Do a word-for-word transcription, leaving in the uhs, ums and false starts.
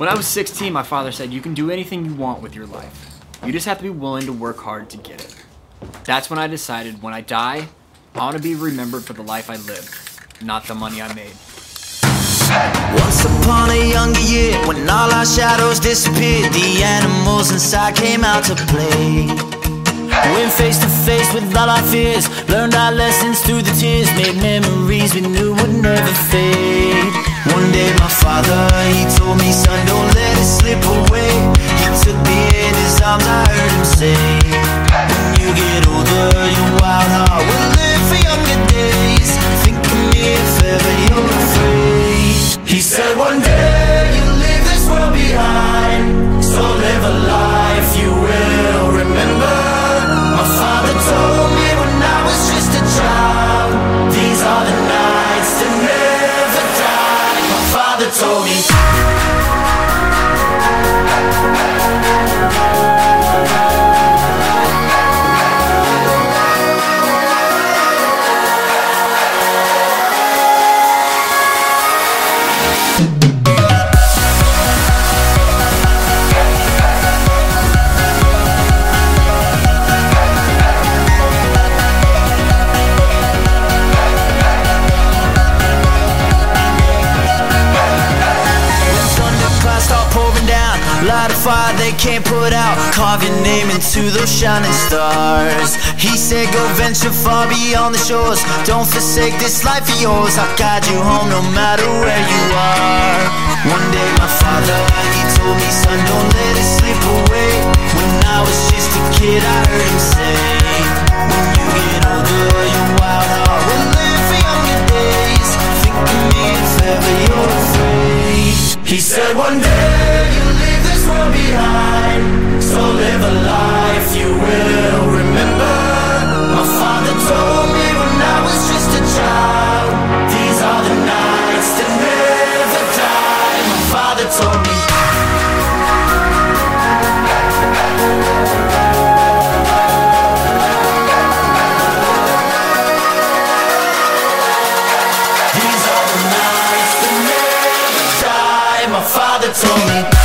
When I was sixteen, my father said, you can do anything you want with your life. You just have to be willing to work hard to get it. That's when I decided, when I die, I want to be remembered for the life I lived, not the money I made. Once upon a younger year, when all our shadows disappeared, the animals inside came out to play. Went face to face with all our fears, learned our lessons through the tears, made memories we knew would never fade. One day my father, he told me, son, don't let it slip away. He took me in his arms, I heard him say, when you get older, your wild heart will live for younger days. Think of me if ever you're afraid. He said one day you'll leave this world behind, so live a life you will remember. My father told me when I was just a child, these are the nights that never die. My father told me. Light a fire they can't put out, carve your name into those shining stars. He said go venture far beyond the shores, don't forsake this life of yours. I'll guide you home no matter where you are. One day my father, he told me, son, don't let it slip away. When I was just a kid I heard him say, when you get older your wild heart will live for younger days. Think of me if ever you're afraid. He said one day you'll leave this world behind, so live a life you will remember. My father told me when I was just a child, these are the nights that never die. My father told me. These are the nights that never die. My father told me.